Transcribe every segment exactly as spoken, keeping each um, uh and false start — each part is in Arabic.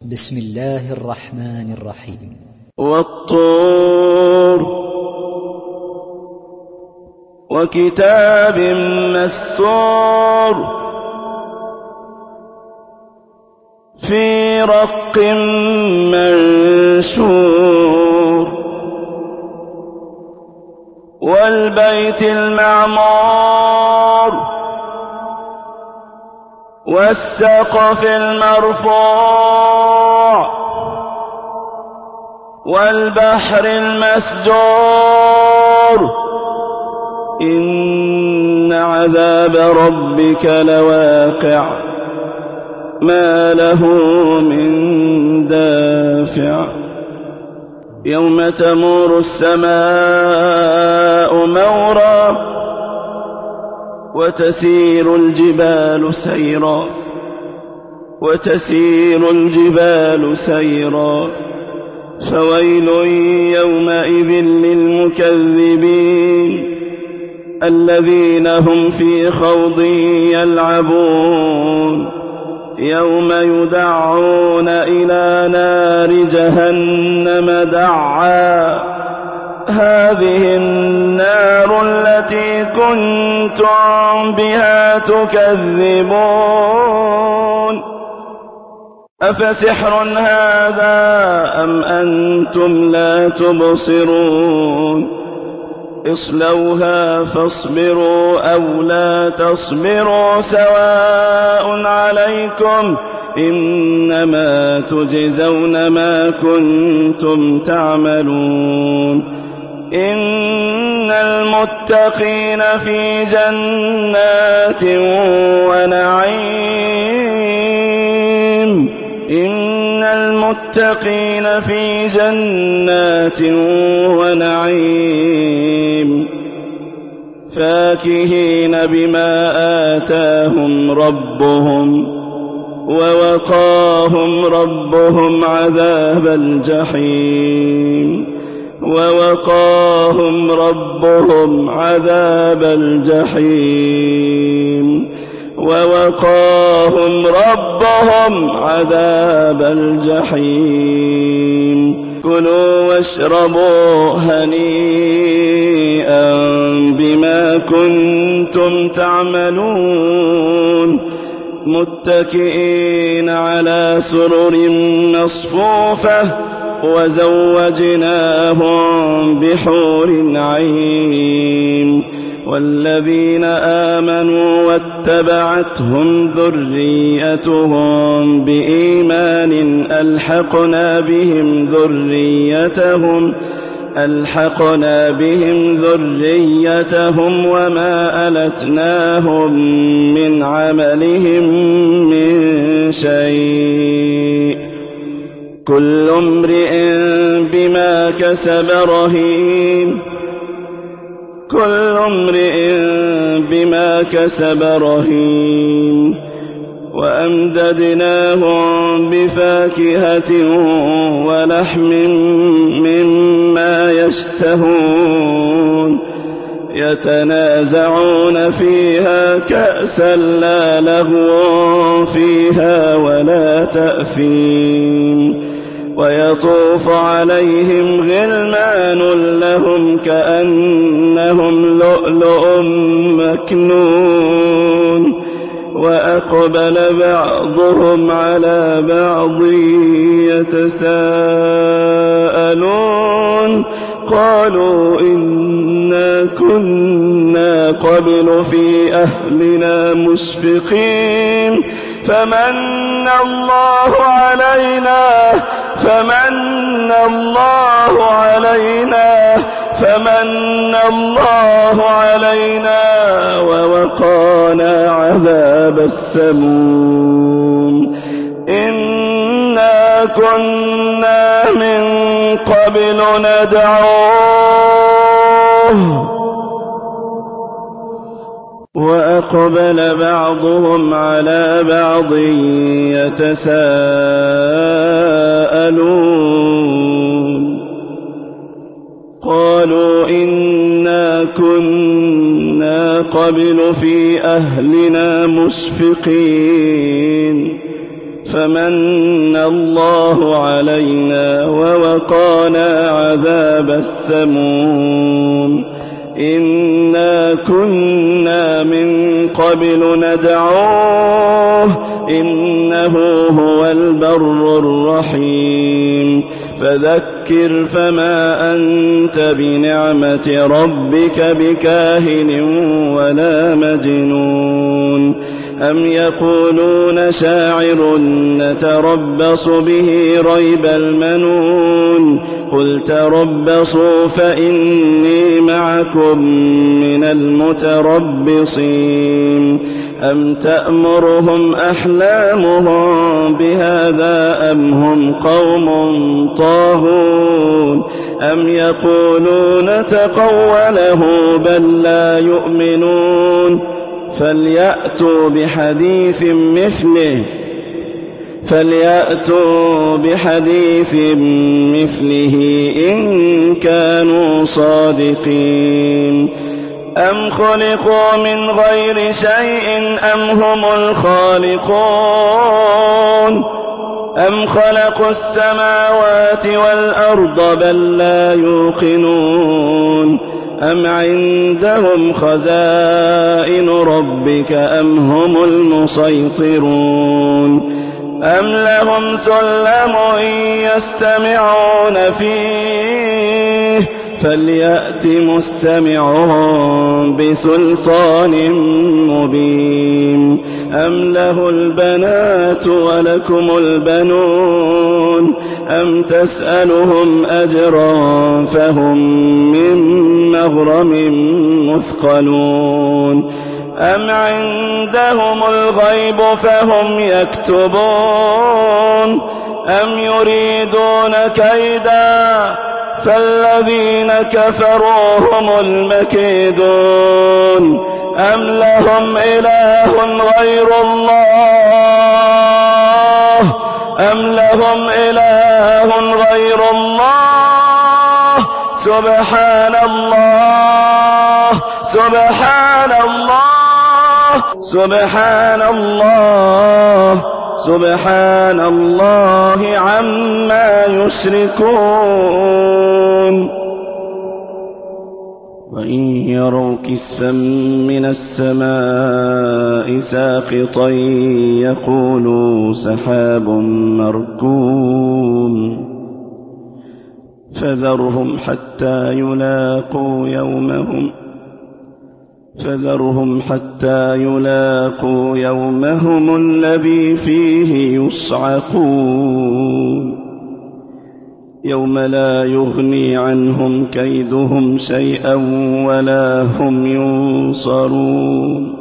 بسم الله الرحمن الرحيم. والطور وكتاب مسطور في رق منشور والبيت المعمور والسقف المرفوع والبحر المسجور إن عذاب ربك لواقع ما له من دافع يوم تمور السماء مورا وتسير الجبال سيرا وتسير الجبال سيرا فويل يومئذ للمكذبين الذين هم في خوض يلعبون يوم يدعون إلى نار جهنم دعا هذه النار التي كنتم بها تكذبون أفسحر هذا أم أنتم لا تبصرون اصلوها فاصبروا أو لا تصبروا سواء عليكم إنما تجزون ما كنتم تعملون إن المتقين في جنات ونعيم إن المتقين في جنات ونعيم فاكهين بما آتاهم ربهم ووقاهم ربهم عذاب الجحيم ووقاهم ربهم عذاب الجحيم ووقاهم ربهم عذاب الجحيم كلوا واشربوا هنيئا بما كنتم تعملون متكئين على سرر مصفوفة وزوجناهم بحور عين والذين آمنوا واتبعتهم ذريتهم بإيمان ألحقنا بهم ذريتهم ألحقنا بهم ذريتهم وما ألتناهم من عملهم من شيء كل امرئ بما كسب رهين كل امرئ بما كسب رهين وأمددناهم بفاكهة ولحم مما يشتهون يتنازعون فيها كأسا لا لغو فيها ولا تأثيم ويطوف عليهم غلمان لهم كأنهم لؤلؤ مكنون وأقبل بعضهم على بعض يتساءلون قالوا إنا كنا قبل في أهلنا مشفقين فمن الله علينا فمن الله علينا فمن الله علينا ووقانا عذاب السموم إنا كنا من قبل ندعوه وأقبل بعضهم على بعض يتساءلون قالوا إنا كنا قبل في أهلنا مشفقين فمن الله الله علينا ووقانا عذاب السموم إنا كنا من قبل ندعوه إنه هو البر الرحيم فذكر فما أنت بنعمة ربك بكاهن ولا مجنون أم يقولون شاعر نتربص به ريب المنون قل تربصوا فإني معكم من المتربصين أم تأمرهم أحلامهم بهذا أم هم قوم طاغون أم يقولون تقوله بل لا يؤمنون فليأتوا بحديث مثله فليأتوا بحديث مثله إن كانوا صادقين أم خلقوا من غير شيء أم هم الخالقون أم خلقوا السماوات والأرض بل لا يوقنون أم عندهم خزائن ربك أم هم المسيطرون أم لهم سلم يستمعون فيه فليأت مستمعهم بسلطان مبين أم له البنات ولكم البنون أم تسألهم أجرا فهم من مغرم مثقلون أم عندهم الغيب فهم يكتبون أم يريدون كيدا فالذين كفروا هم المكيدون أم لهم إله غير الله أم لهم إله غير الله سبحان الله سبحان الله سبحان الله سبحان الله عما يشركون وإن يروا كسفا من السماء ساقطا يقولوا سحاب مركوم فذرهم حتى يلاقوا يومهم فذرهم حتى يلاقوا يومهم الذي فيه يصعقون يوم لا يغني عنهم كيدهم شيئا ولا هم ينصرون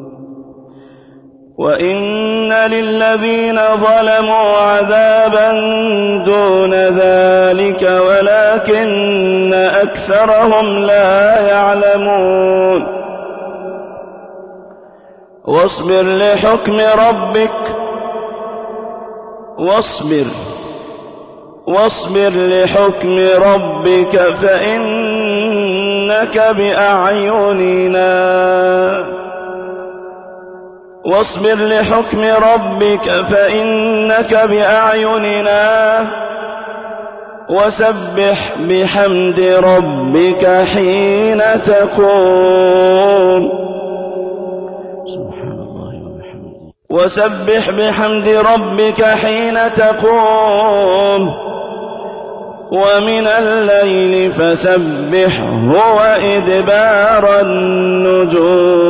وإن للذين ظلموا عذابا دون ذلك ولكن أكثرهم لا يعلمون واصبر لحكم ربك واصبر واصبر لحكم ربك فإنك بأعيننا واصبر لحكم ربك فإنك بأعيننا وسبح بحمد ربك حين تقوم وسبح بحمد ربك حين تقوم ومن الليل فسبحه وإدبار النجوم